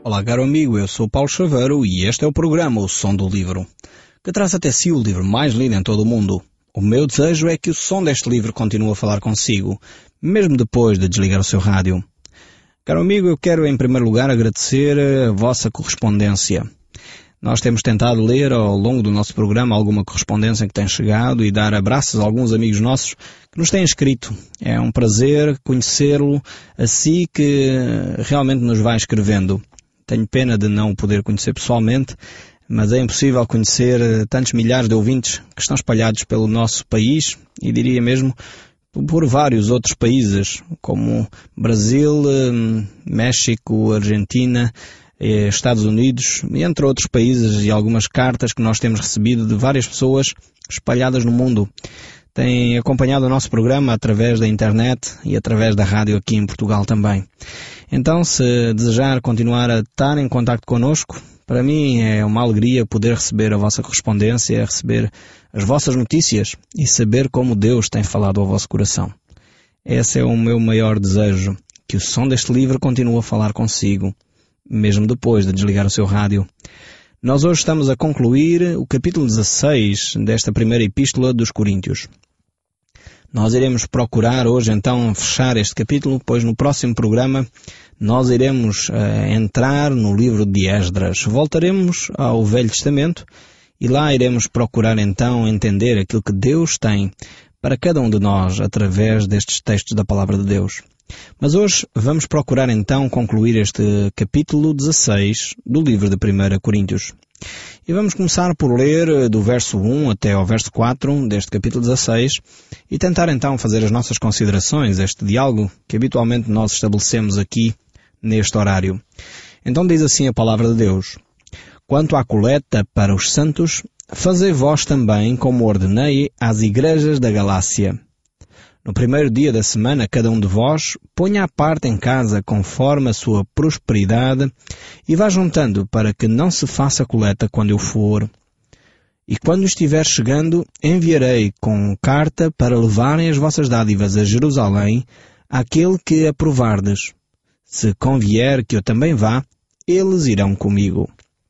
Olá, caro amigo, eu sou Paulo Chaveiro e este é o programa O Som do Livro, que traz até si o livro mais lido em todo o mundo. O meu desejo é que o som deste livro continue a falar consigo, mesmo depois de desligar o seu rádio. Caro amigo, eu quero em primeiro lugar agradecer a vossa correspondência. Nós temos tentado ler ao longo do nosso programa alguma correspondência que tem chegado e dar abraços a alguns amigos nossos que nos têm escrito. É um prazer conhecê-lo assim que realmente nos vai escrevendo. Tenho pena de não o poder conhecer pessoalmente, mas é impossível conhecer tantos milhares de ouvintes que estão espalhados pelo nosso país e diria mesmo por vários outros países, como Brasil, México, Argentina, Estados Unidos, entre outros países, e algumas cartas que nós temos recebido de várias pessoas espalhadas no mundo. Têm acompanhado o nosso programa através da internet e através da rádio aqui em Portugal também. Então, se desejar continuar a estar em contacto connosco, para mim é uma alegria poder receber a vossa correspondência, receber as vossas notícias e saber como Deus tem falado ao vosso coração. Esse é o meu maior desejo, que o som deste livro continue a falar consigo, mesmo depois de desligar o seu rádio. Nós hoje estamos a concluir o capítulo 16 desta primeira epístola dos Coríntios. Nós iremos procurar hoje então fechar este capítulo, pois no próximo programa nós iremos entrar no livro de Esdras. Voltaremos ao Velho Testamento e lá iremos procurar então entender aquilo que Deus tem para cada um de nós através destes textos da Palavra de Deus. Mas hoje vamos procurar então concluir este capítulo 16 do livro de 1 Coríntios. E vamos começar por ler do verso 1 até ao verso 4 deste capítulo 16 e tentar então fazer as nossas considerações, este diálogo que habitualmente nós estabelecemos aqui neste horário. Então diz assim a Palavra de Deus: Quanto à coleta para os santos, fazei vós também como ordenei às igrejas da Galácia. No primeiro dia da semana, cada um de vós ponha à parte em casa conforme a sua prosperidade e vá juntando para que não se faça coleta quando eu for. E quando estiver chegando, enviarei com carta para levarem as vossas dádivas a Jerusalém, àquele que aprovardes. Se convier que eu também vá, eles irão comigo.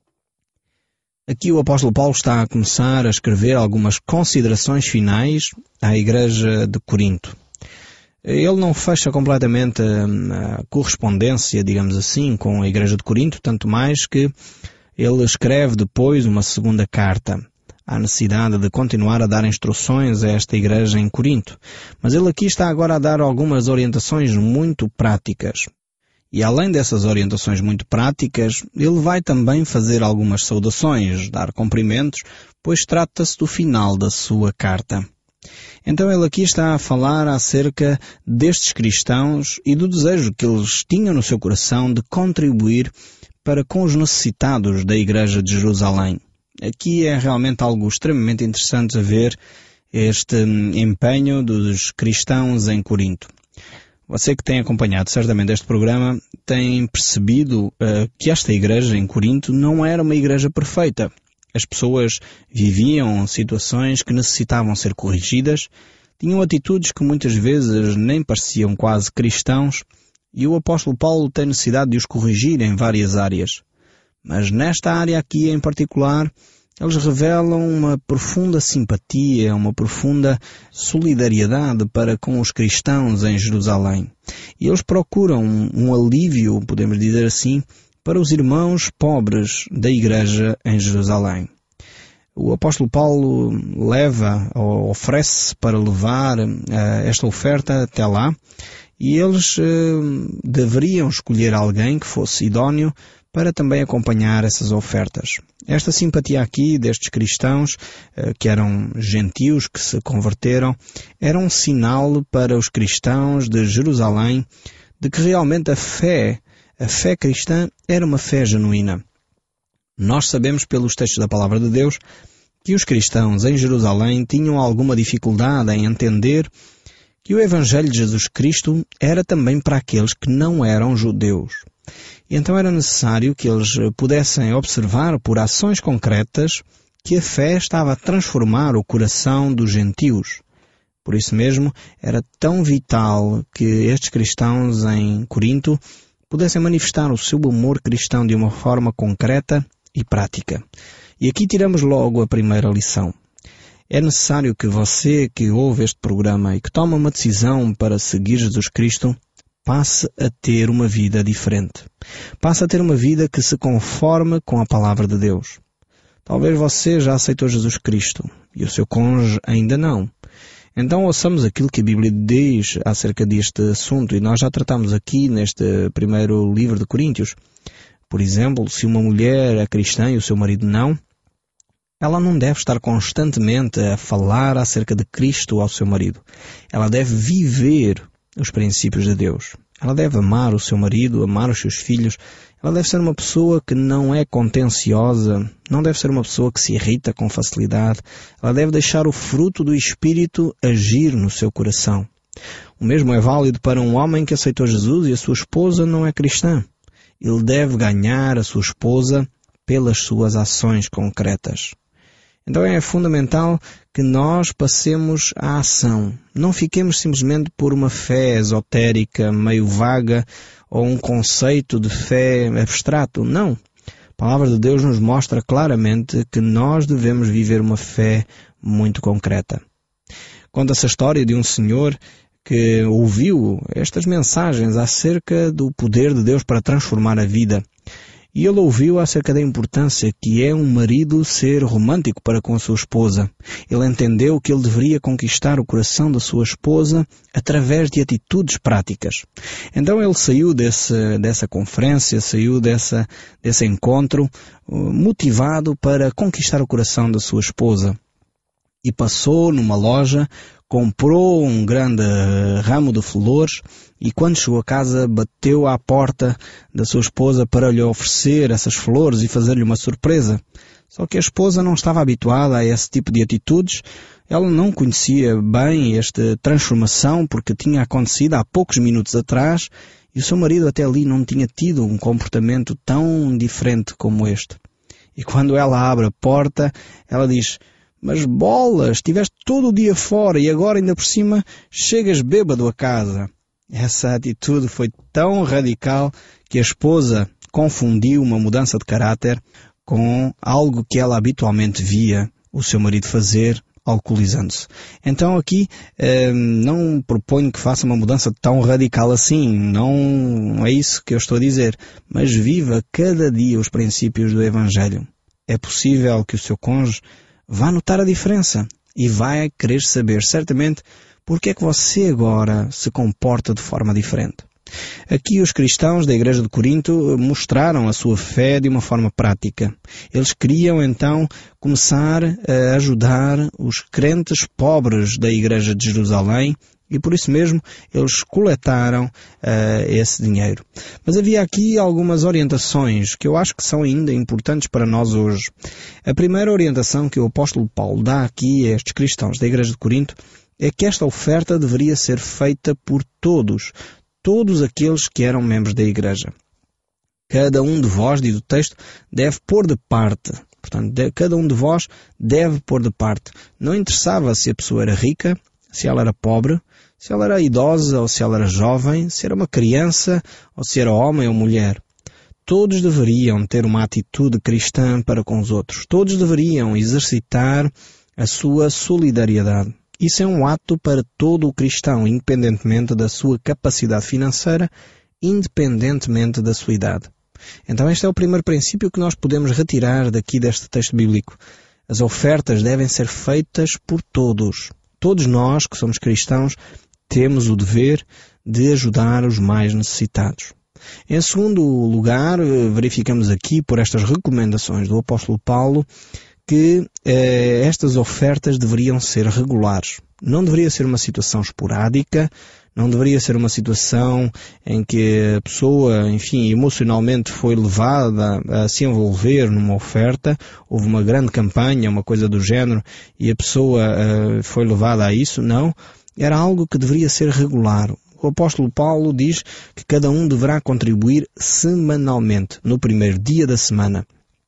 Aqui o apóstolo Paulo está a começar a escrever algumas considerações finais à igreja de Corinto. Ele não fecha completamente a correspondência, digamos assim, com a igreja de Corinto, tanto mais que ele escreve depois uma segunda carta. Há necessidade de continuar a dar instruções a esta igreja em Corinto. Mas ele aqui está agora a dar algumas orientações muito práticas. E além dessas orientações muito práticas, ele vai também fazer algumas saudações, dar cumprimentos, pois trata-se do final da sua carta. Então ele aqui está a falar acerca destes cristãos e do desejo que eles tinham no seu coração de contribuir para com os necessitados da igreja de Jerusalém. Aqui é realmente algo extremamente interessante a ver este empenho dos cristãos em Corinto. Você que tem acompanhado certamente este programa tem percebido que esta igreja em Corinto não era uma igreja perfeita. As pessoas viviam situações que necessitavam ser corrigidas, tinham atitudes que muitas vezes nem pareciam quase cristãos, e o apóstolo Paulo tem necessidade de os corrigir em várias áreas. Mas nesta área aqui em particular, eles revelam uma profunda simpatia, uma profunda solidariedade para com os cristãos em Jerusalém. E eles procuram um alívio, podemos dizer assim, para os irmãos pobres da igreja em Jerusalém. O apóstolo Paulo oferece para levar esta oferta até lá, e eles deveriam escolher alguém que fosse idóneo para também acompanhar essas ofertas. Esta simpatia aqui destes cristãos, que eram gentios, que se converteram, era um sinal para os cristãos de Jerusalém de que realmente a fé cristã era uma fé genuína. Nós sabemos pelos textos da Palavra de Deus que os cristãos em Jerusalém tinham alguma dificuldade em entender que o Evangelho de Jesus Cristo era também para aqueles que não eram judeus. E então era necessário que eles pudessem observar por ações concretas que a fé estava a transformar o coração dos gentios. Por isso mesmo, era tão vital que estes cristãos em Corinto pudessem manifestar o seu amor cristão de uma forma concreta e prática. E aqui tiramos logo a primeira lição. É necessário que você que ouve este programa e que toma uma decisão para seguir Jesus Cristo, passe a ter uma vida diferente. Passe a ter uma vida que se conforme com a palavra de Deus. Talvez você já aceitou Jesus Cristo e o seu cônjuge ainda não. Então ouçamos aquilo que a Bíblia diz acerca deste assunto, e nós já tratamos aqui neste primeiro livro de Coríntios. Por exemplo, se uma mulher é cristã e o seu marido não, ela não deve estar constantemente a falar acerca de Cristo ao seu marido. Ela deve viver os princípios de Deus. Ela deve amar o seu marido, amar os seus filhos. Ela deve ser uma pessoa que não é contenciosa, não deve ser uma pessoa que se irrita com facilidade. Ela deve deixar o fruto do Espírito agir no seu coração. O mesmo é válido para um homem que aceitou Jesus e a sua esposa não é cristã. Ele deve ganhar a sua esposa pelas suas ações concretas. Então é fundamental que nós passemos à ação. Não fiquemos simplesmente por uma fé esotérica, meio vaga, ou um conceito de fé abstrato. Não. A palavra de Deus nos mostra claramente que nós devemos viver uma fé muito concreta. Conta-se a história de um senhor que ouviu estas mensagens acerca do poder de Deus para transformar a vida. E ele ouviu acerca da importância que é um marido ser romântico para com a sua esposa. Ele entendeu que ele deveria conquistar o coração da sua esposa através de atitudes práticas. Então ele saiu dessa conferência, saiu desse encontro, motivado para conquistar o coração da sua esposa. E passou numa loja, comprou um grande ramo de flores e quando chegou a casa bateu à porta da sua esposa para lhe oferecer essas flores e fazer-lhe uma surpresa. Só que a esposa não estava habituada a esse tipo de atitudes. Ela não conhecia bem esta transformação porque tinha acontecido há poucos minutos atrás e o seu marido até ali não tinha tido um comportamento tão diferente como este. E quando ela abre a porta, ela diz: "Mas bolas, estiveste todo o dia fora e agora ainda por cima chegas bêbado a casa." Essa atitude foi tão radical que a esposa confundiu uma mudança de caráter com algo que ela habitualmente via o seu marido fazer, alcoolizando-se. Então aqui não proponho que faça uma mudança tão radical assim, não é isso que eu estou a dizer, mas viva cada dia os princípios do Evangelho. É possível que o seu cônjuge vá notar a diferença e vai querer saber certamente porque é que você agora se comporta de forma diferente. Aqui os cristãos da Igreja de Corinto mostraram a sua fé de uma forma prática. Eles queriam então começar a ajudar os crentes pobres da Igreja de Jerusalém e por isso mesmo eles coletaram esse dinheiro. Mas havia aqui algumas orientações que eu acho que são ainda importantes para nós hoje. A primeira orientação que o apóstolo Paulo dá aqui a estes cristãos da Igreja de Corinto é que esta oferta deveria ser feita por todos aqueles que eram membros da Igreja. Cada um de vós, diz o texto, deve pôr de parte. Portanto, cada um de vós deve pôr de parte. Não interessava se a pessoa era rica, se ela era pobre, se ela era idosa ou se ela era jovem, se era uma criança ou se era homem ou mulher. Todos deveriam ter uma atitude cristã para com os outros. Todos deveriam exercitar a sua solidariedade. Isso é um ato para todo o cristão, independentemente da sua capacidade financeira, independentemente da sua idade. Então este é o primeiro princípio que nós podemos retirar daqui deste texto bíblico. As ofertas devem ser feitas por todos. Todos nós, que somos cristãos, temos o dever de ajudar os mais necessitados. Em segundo lugar, verificamos aqui, por estas recomendações do apóstolo Paulo, que estas ofertas deveriam ser regulares. Não deveria ser uma situação esporádica, não deveria ser uma situação em que a pessoa, emocionalmente foi levada a se envolver numa oferta, houve uma grande campanha, uma coisa do género, e a pessoa foi levada a isso. Não, era algo que deveria ser regular. O apóstolo Paulo diz que cada um deverá contribuir semanalmente, no primeiro dia da semana.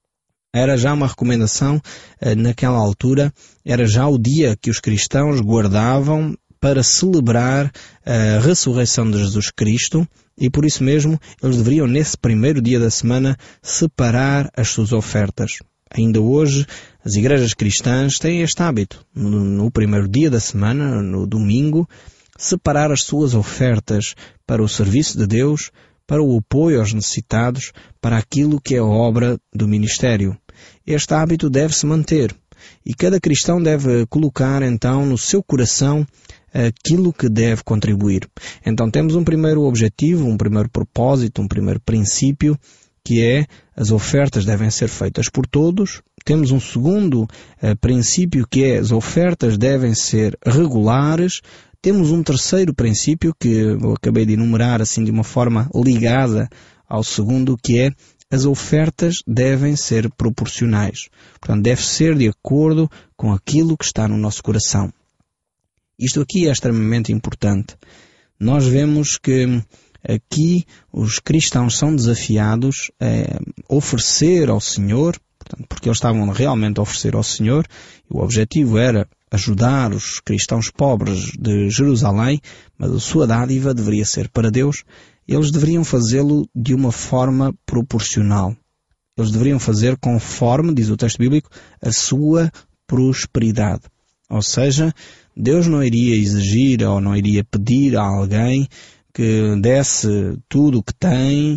Era já uma recomendação naquela altura, era já o dia que os cristãos guardavam para celebrar a ressurreição de Jesus Cristo, e por isso mesmo eles deveriam, nesse primeiro dia da semana, separar as suas ofertas. Ainda hoje, as igrejas cristãs têm este hábito, no primeiro dia da semana, no domingo, separar as suas ofertas para o serviço de Deus, para o apoio aos necessitados, para aquilo que é a obra do ministério. Este hábito deve-se manter, e cada cristão deve colocar então no seu coração aquilo que deve contribuir. Então temos um primeiro objetivo, um primeiro propósito, um primeiro princípio, que é as ofertas devem ser feitas por todos. Temos um segundo princípio, que é as ofertas devem ser regulares. Temos um terceiro princípio, que eu acabei de enumerar assim de uma forma ligada ao segundo, que é as ofertas devem ser proporcionais. Portanto, deve ser de acordo com aquilo que está no nosso coração. Isto aqui é extremamente importante. Nós vemos que aqui os cristãos são desafiados a oferecer ao Senhor, portanto, porque eles estavam realmente a oferecer ao Senhor, e o objetivo era ajudar os cristãos pobres de Jerusalém, mas a sua dádiva deveria ser para Deus. Eles deveriam fazê-lo de uma forma proporcional. Eles deveriam fazer conforme, diz o texto bíblico, a sua prosperidade. Ou seja, Deus não iria exigir ou não iria pedir a alguém que desse tudo o que tem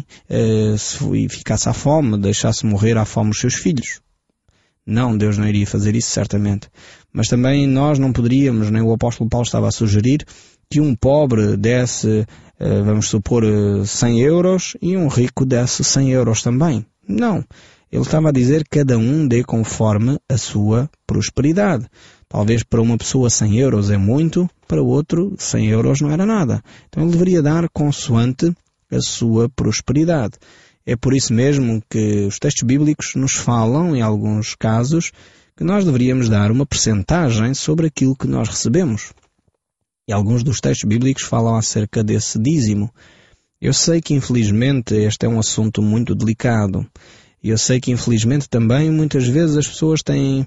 e ficasse à fome, deixasse morrer à fome os seus filhos. Não, Deus não iria fazer isso certamente. Mas também nós não poderíamos, nem o apóstolo Paulo estava a sugerir, que um pobre desse, vamos supor, 100 euros e um rico desse 100 euros também. Não. Ele estava a dizer que cada um dê conforme a sua prosperidade. Talvez para uma pessoa 100 euros é muito, para outro 100 euros não era nada. Então ele deveria dar consoante a sua prosperidade. É por isso mesmo que os textos bíblicos nos falam, em alguns casos, que nós deveríamos dar uma percentagem sobre aquilo que nós recebemos. E alguns dos textos bíblicos falam acerca desse dízimo. Eu sei que infelizmente este é um assunto muito delicado. E eu sei que infelizmente também muitas vezes as pessoas têm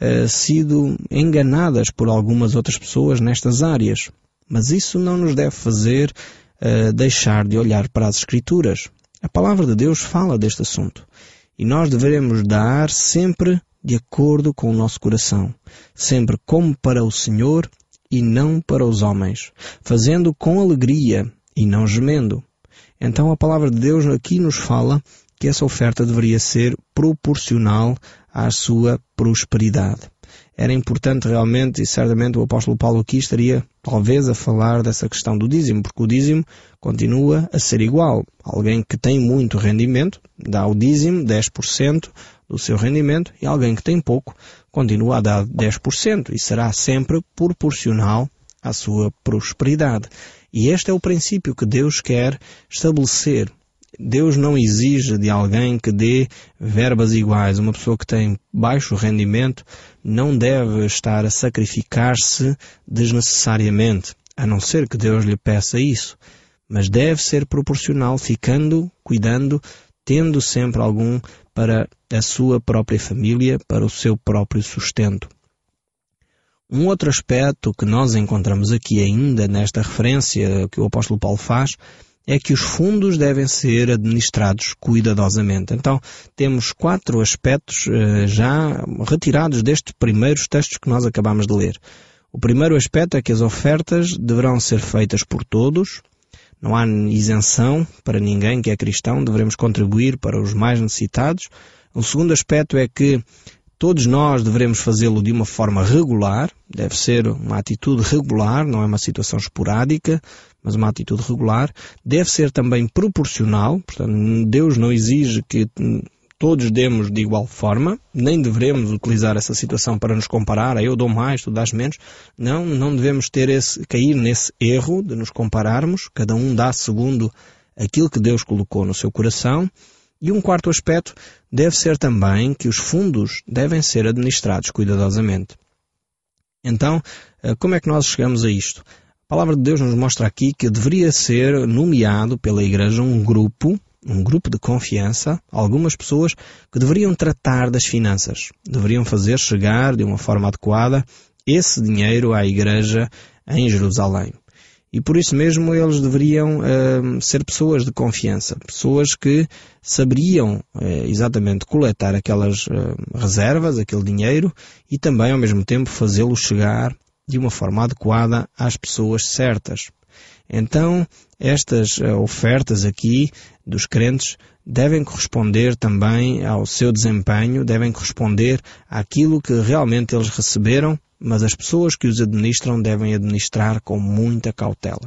sido enganadas por algumas outras pessoas nestas áreas. Mas isso não nos deve fazer deixar de olhar para as Escrituras. A palavra de Deus fala deste assunto. E nós devemos dar sempre de acordo com o nosso coração. Sempre como para o Senhor e não para os homens. Fazendo com alegria e não gemendo. Então a palavra de Deus aqui nos fala que essa oferta deveria ser proporcional à sua prosperidade. Era importante realmente, e certamente o apóstolo Paulo aqui estaria talvez a falar dessa questão do dízimo, porque o dízimo continua a ser igual. Alguém que tem muito rendimento dá o dízimo, 10% do seu rendimento, e alguém que tem pouco continua a dar 10%, e será sempre proporcional à sua prosperidade. E este é o princípio que Deus quer estabelecer. Deus não exige de alguém que dê verbas iguais. Uma pessoa que tem baixo rendimento não deve estar a sacrificar-se desnecessariamente, a não ser que Deus lhe peça isso. Mas deve ser proporcional, cuidando, tendo sempre algum para a sua própria família, para o seu próprio sustento. Um outro aspecto que nós encontramos aqui ainda nesta referência que o apóstolo Paulo faz é que os fundos devem ser administrados cuidadosamente. Então, temos 4 aspectos já retirados destes primeiros textos que nós acabamos de ler. O primeiro aspecto é que as ofertas deverão ser feitas por todos. Não há isenção para ninguém que é cristão. Devemos contribuir para os mais necessitados. O segundo aspecto é que todos nós devemos fazê-lo de uma forma regular. Deve ser uma atitude regular, não é uma situação esporádica, mas uma atitude regular. Deve ser também proporcional. Portanto, Deus não exige que todos demos de igual forma. Nem devemos utilizar essa situação para nos comparar. Eu dou mais, tu dás menos. Não devemos cair nesse erro de nos compararmos. Cada um dá segundo aquilo que Deus colocou no seu coração. E um quarto aspecto deve ser também que os fundos devem ser administrados cuidadosamente. Então, como é que nós chegamos a isto? A palavra de Deus nos mostra aqui que deveria ser nomeado pela igreja um grupo de confiança, algumas pessoas que deveriam tratar das finanças, deveriam fazer chegar de uma forma adequada esse dinheiro à igreja em Jerusalém. E por isso mesmo eles deveriam ser pessoas de confiança, pessoas que saberiam exatamente coletar aquelas reservas, aquele dinheiro, e também ao mesmo tempo fazê-lo chegar de uma forma adequada às pessoas certas. Então, estas ofertas aqui dos crentes devem corresponder também ao seu desempenho, devem corresponder àquilo que realmente eles receberam, mas as pessoas que os administram devem administrar com muita cautela.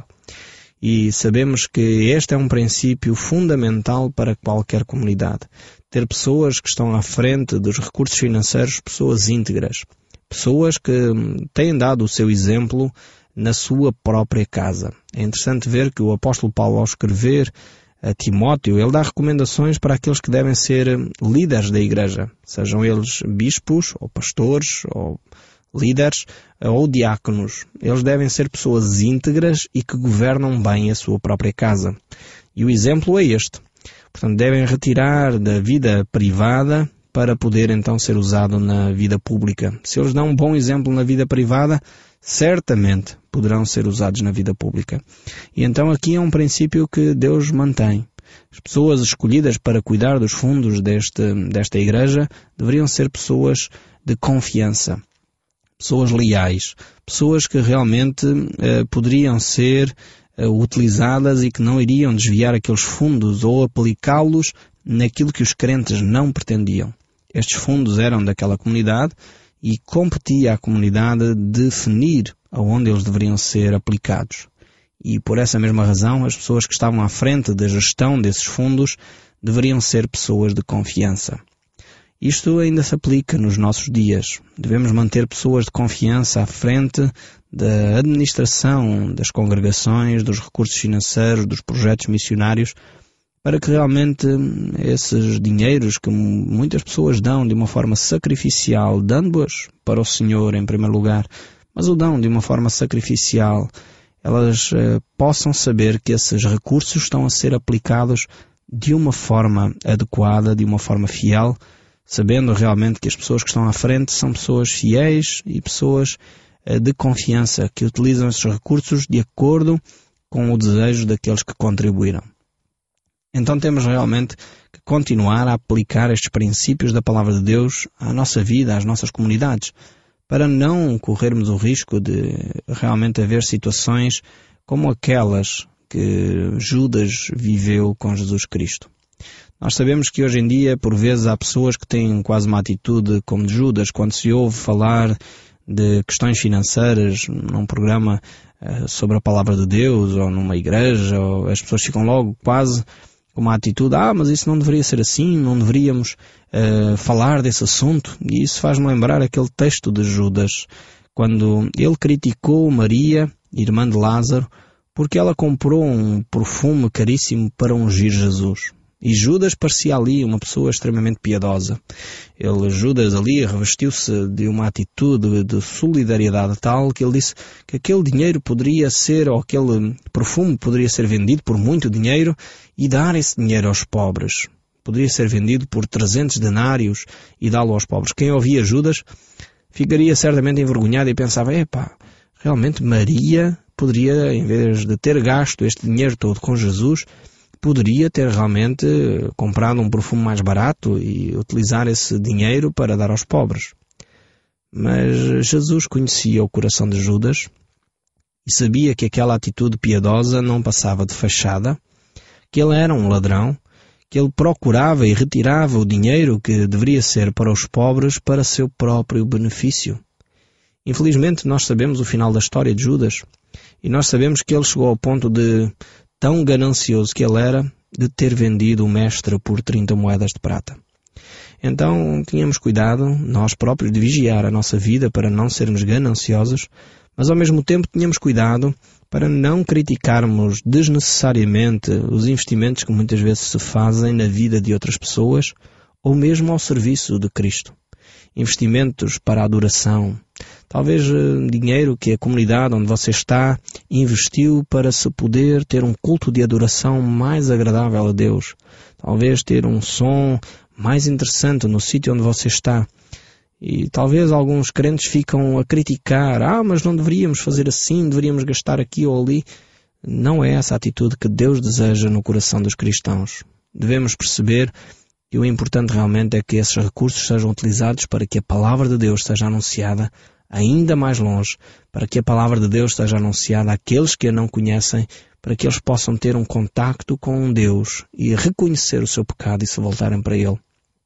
E sabemos que este é um princípio fundamental para qualquer comunidade. Ter pessoas que estão à frente dos recursos financeiros, pessoas íntegras, pessoas que têm dado o seu exemplo na sua própria casa. É interessante ver que o apóstolo Paulo, ao escrever a Timóteo, ele dá recomendações para aqueles que devem ser líderes da igreja, sejam eles bispos, ou pastores, ou líderes, ou diáconos. Eles devem ser pessoas íntegras e que governam bem a sua própria casa. E o exemplo é este. Portanto, devem retirar da vida privada para poder então ser usado na vida pública. Se eles dão um bom exemplo na vida privada, certamente poderão ser usados na vida pública. E então aqui é um princípio que Deus mantém. As pessoas escolhidas para cuidar dos fundos desta igreja deveriam ser pessoas de confiança, pessoas leais, pessoas que realmente poderiam ser utilizadas e que não iriam desviar aqueles fundos ou aplicá-los naquilo que os crentes não pretendiam. Estes fundos eram daquela comunidade e competia à comunidade definir aonde eles deveriam ser aplicados. E por essa mesma razão, as pessoas que estavam à frente da gestão desses fundos deveriam ser pessoas de confiança. Isto ainda se aplica nos nossos dias. Devemos manter pessoas de confiança à frente da administração das congregações, dos recursos financeiros, dos projetos missionários, para que realmente esses dinheiros que muitas pessoas dão de uma forma sacrificial, dando-os para o Senhor em primeiro lugar, mas o dão de uma forma sacrificial, elas possam saber que esses recursos estão a ser aplicados de uma forma adequada, de uma forma fiel, sabendo realmente que as pessoas que estão à frente são pessoas fiéis e pessoas de confiança, que utilizam esses recursos de acordo com o desejo daqueles que contribuíram. Então temos realmente que continuar a aplicar estes princípios da Palavra de Deus à nossa vida, às nossas comunidades, para não corrermos o risco de realmente haver situações como aquelas que Judas viveu com Jesus Cristo. Nós sabemos que hoje em dia, por vezes, há pessoas que têm quase uma atitude como de Judas, quando se ouve falar de questões financeiras num programa sobre a Palavra de Deus, ou numa igreja, ou as pessoas ficam logo quase com uma atitude, mas isso não deveria ser assim, não deveríamos falar desse assunto. E isso faz-me lembrar aquele texto de Judas, quando ele criticou Maria, irmã de Lázaro, porque ela comprou um perfume caríssimo para ungir Jesus. E Judas parecia ali uma pessoa extremamente piedosa. Judas ali revestiu-se de uma atitude de solidariedade tal que ele disse que aquele dinheiro poderia ser, ou aquele perfume poderia ser vendido por muito dinheiro e dar esse dinheiro aos pobres. Poderia ser vendido por 300 denários e dá-lo aos pobres. Quem ouvia Judas ficaria certamente envergonhado e pensava, realmente Maria poderia, em vez de ter gasto este dinheiro todo com Jesus, poderia ter realmente comprado um perfume mais barato e utilizar esse dinheiro para dar aos pobres. Mas Jesus conhecia o coração de Judas e sabia que aquela atitude piedosa não passava de fachada, que ele era um ladrão, que ele procurava e retirava o dinheiro que deveria ser para os pobres para seu próprio benefício. Infelizmente, nós sabemos o final da história de Judas e nós sabemos que ele chegou ao ponto de, tão ganancioso que ele era, de ter vendido o mestre por 30 moedas de prata. Então, tínhamos cuidado, nós próprios, de vigiar a nossa vida para não sermos gananciosos, mas ao mesmo tempo tínhamos cuidado para não criticarmos desnecessariamente os investimentos que muitas vezes se fazem na vida de outras pessoas ou mesmo ao serviço de Cristo. Investimentos para a adoração, talvez dinheiro que a comunidade onde você está investiu para se poder ter um culto de adoração mais agradável a Deus, talvez ter um som mais interessante no sítio onde você está. E talvez alguns crentes ficam a criticar, mas não deveríamos fazer assim, deveríamos gastar aqui ou ali. Não é essa a atitude que Deus deseja no coração dos cristãos. Devemos perceber que o importante realmente é que esses recursos sejam utilizados para que a palavra de Deus seja anunciada ainda mais longe, para que a palavra de Deus seja anunciada àqueles que a não conhecem, para que eles possam ter um contacto com Deus e reconhecer o seu pecado e se voltarem para Ele.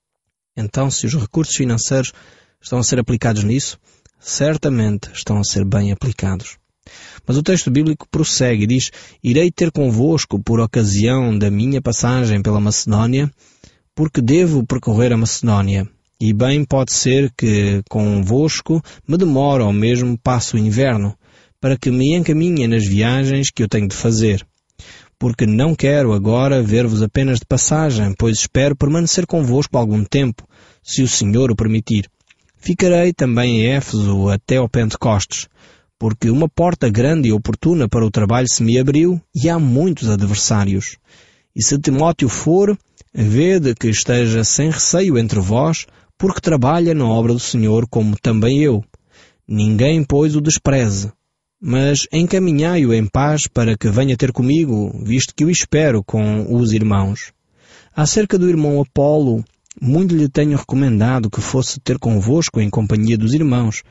Então, se os recursos financeiros estão a ser aplicados nisso, certamente estão a ser bem aplicados. Mas o texto bíblico prossegue e diz: irei ter convosco por ocasião da minha passagem pela Macedónia, porque devo percorrer a Macedónia, e bem pode ser que convosco me demore ou mesmo passe o inverno, para que me encaminhe nas viagens que eu tenho de fazer. Porque não quero agora ver-vos apenas de passagem, pois espero permanecer convosco algum tempo, se o Senhor o permitir. Ficarei também em Éfeso até ao Pentecostes, porque uma porta grande e oportuna para o trabalho se me abriu e há muitos adversários. E se Timóteo for, vede que esteja sem receio entre vós, porque trabalha na obra do Senhor como também eu. Ninguém, pois, o despreze, mas encaminhai-o em paz para que venha ter comigo, visto que o espero com os irmãos. Acerca do irmão Apolo, muito lhe tenho recomendado que fosse ter convosco em companhia dos irmãos,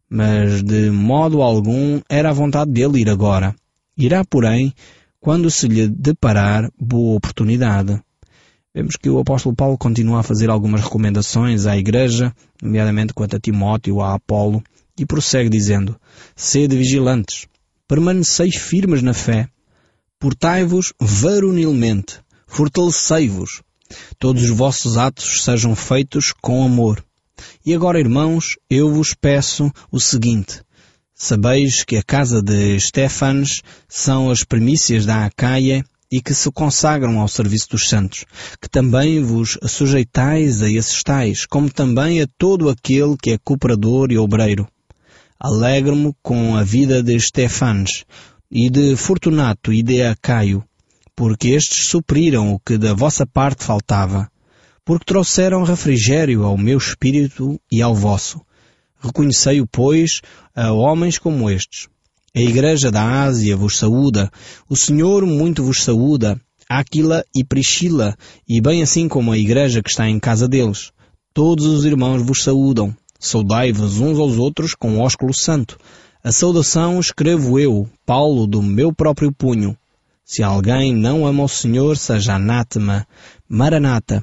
mas de modo algum era a vontade dele ir agora. Irá, porém, quando se lhe deparar boa oportunidade. Vemos que o apóstolo Paulo continua a fazer algumas recomendações à igreja, nomeadamente quanto a Timóteo, a Apolo, e prossegue dizendo: sede vigilantes, permaneceis firmes na fé, portai-vos varonilmente, fortalecei-vos, todos os vossos atos sejam feitos com amor. E agora, irmãos, eu vos peço o seguinte: sabeis que a casa de Estéfanes são as primícias da Acaia e que se consagram ao serviço dos santos, que também vos sujeitais a esses tais, como também a todo aquele que é cooperador e obreiro. Alegro-me com a vida de Estéfanes e de Fortunato e de Acaio, porque estes supriram o que da vossa parte faltava, porque trouxeram refrigério ao meu espírito e ao vosso. Reconhecei-o, pois, a homens como estes. A igreja da Ásia vos saúda, o Senhor muito vos saúda, Áquila e Priscila, e bem assim como a igreja que está em casa deles. Todos os irmãos vos saúdam. Saudai-vos uns aos outros com ósculo santo. A saudação escrevo eu, Paulo, do meu próprio punho. Se alguém não ama o Senhor, seja anátema. Maranata.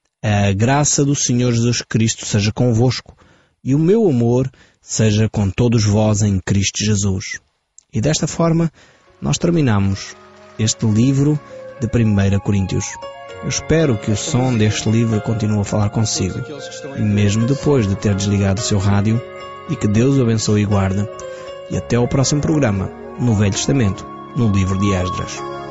A graça do Senhor Jesus Cristo seja convosco, e o meu amor seja com todos vós em Cristo Jesus. E desta forma, nós terminamos este livro de 1 Coríntios. Eu espero que o som deste livro continue a falar consigo, mesmo depois de ter desligado o seu rádio, e que Deus o abençoe e guarde. E até ao próximo programa, no Velho Testamento, no livro de Esdras.